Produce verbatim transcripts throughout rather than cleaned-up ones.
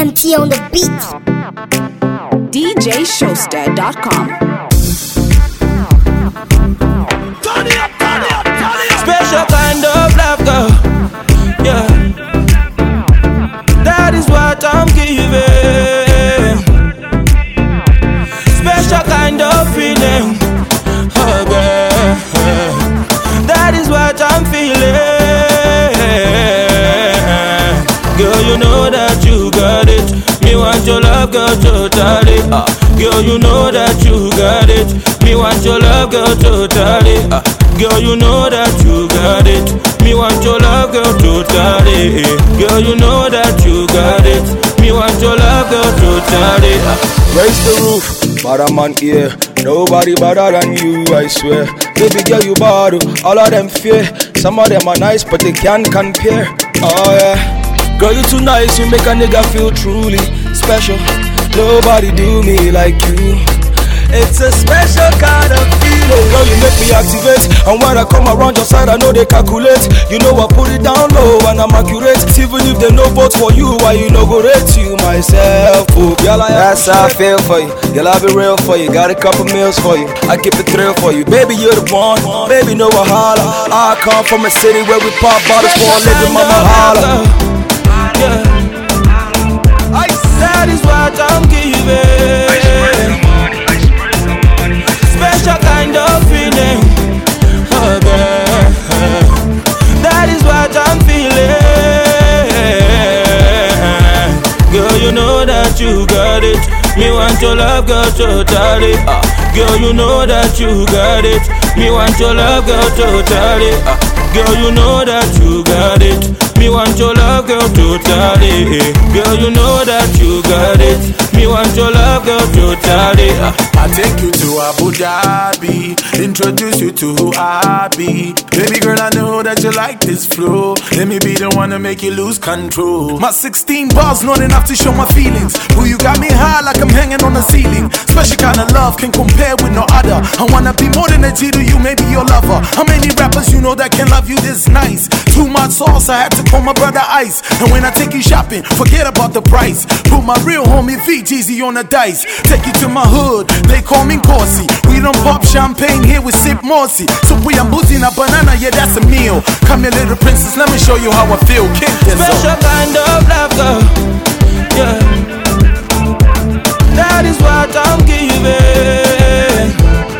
M T on the beat. D J Showster dot com. Special kind of love, girl. Yeah, that is what I'm giving. Special kind of feeling, oh girl. That is what I'm feeling. Girl, you know that you got it. Me want your love, girl, totally. Uh, girl, you know that you got it. Me want your love, girl, totally. Uh, girl, you know that you got it. Me want your love, girl, totally. Girl, you know that you got it. Me want your love, girl, totally. Uh, Raise the roof, bad man here. Nobody better than you, I swear. Baby girl, you bad, all of them fear. Some of them are nice, but they can't compare. Oh yeah. Girl, you too nice, you make a nigga feel truly special. Nobody do me like you. It's a special kind of feeling. Girl, you make me activate. And when I come around your side, I know they calculate. You know I put it down low and I'm accurate. Even if they no vote for you, why you no go rate you myself? Oh, girl, I that's how I feel for you. Girl, I'll be real for you. Got a couple meals for you. I keep it thrill for you. Baby, you're the one. Baby, no a holler. I come from a city where we pop bottles for a living, mama holler. Yeah. That is what I'm giving. Special kind of feeling, oh girl. That is what I'm feeling. Girl, you know that you got it. Me want your love, girl, totally. Uh, girl, you know that you got it. Me want your love, girl, totally. Uh, girl, you know that you got it. Me want your love, girl, totally. Girl, you know that you got it. Me want your love, girl, totally. Uh, I take you to Abu Dhabi, introduce you to who I be. Baby girl, I know that you like this flow. Let me be the one to make you lose control. My sixteen bars not enough to show my feelings. Who you got me high like I'm hanging on the ceiling. Special kind of love can compare with no other. I wanna be more than a G to you, maybe your lover. How many rappers you know that can love you this nice? Too much sauce, I had to call my brother Ice. And when I take you shopping, forget about the price. Put my real homie V G Z on the dice. Take you to my hood, they call me Corsi. We don't pop champagne here, we sip Morsi. So we are boozing a banana, yeah, that's a meal. Come here, little princess, let me show you how I feel. Special kind of love, girl. Yeah, that is what I'm giving.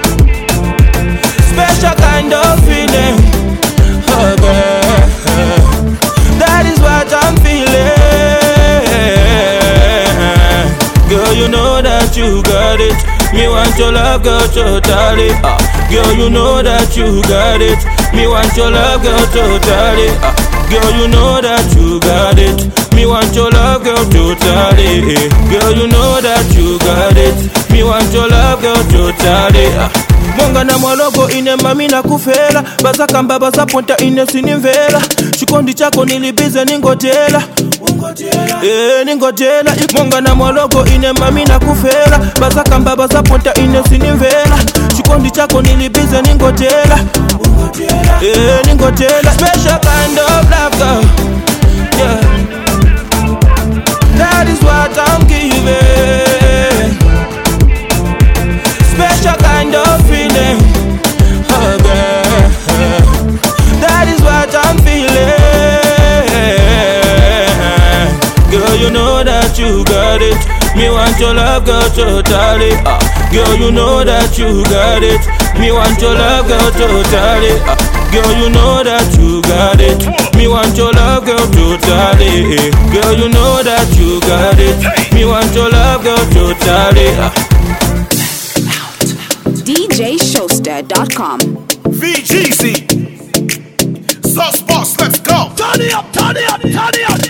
Special kind of feeling, oh girl. That is what I'm feeling. Girl, you know that you got it. Me want your love, girl, totally. Uh, girl, you know that you got it. Me want your love, girl, totally. Uh, girl, you know that you got it. Me want your love, girl, totally. Girl, you know that you got it. Me want your love, girl, totally. Uh, Mwanga na mwalogo ine mami na kufela. Baza kamba baza ponta ine sinimvela. Chikondi chako nilibize ningotela. Eh, ningotela. Mwanga na mwalogo ine mami na kufela. Baza kamba baza ponta ine sinimvela. Chikondi chako nilibize ningotela. Eh, ningotela. Special kind of love, girl. Yeah, that is what I'm giving. Special kind of feeling, oh girl. That is what I'm feeling. Girl, you know that you got it. Me want your love, girl, totally. Uh, girl, you know that you got it. Me want your love, girl, totally. Uh, girl, you know that you got it. Me want your love, girl, totally. Girl, you know that you got it. Me want your love, girl, totally. Uh, D J Showster dot com. V G Z, Sauce Boss, let's go. Turn it up, turn it up, turn it up.